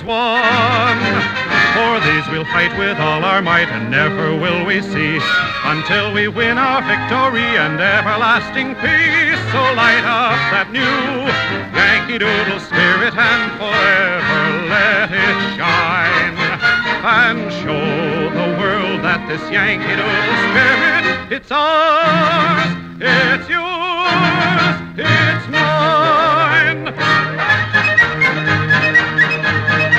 won. For these we'll fight with all our might, and never will we cease until we win our victory and everlasting peace. So light up that new Yankee Doodle spirit and forever let it shine, and show the world that this Yankee Doodle spirit, it's ours.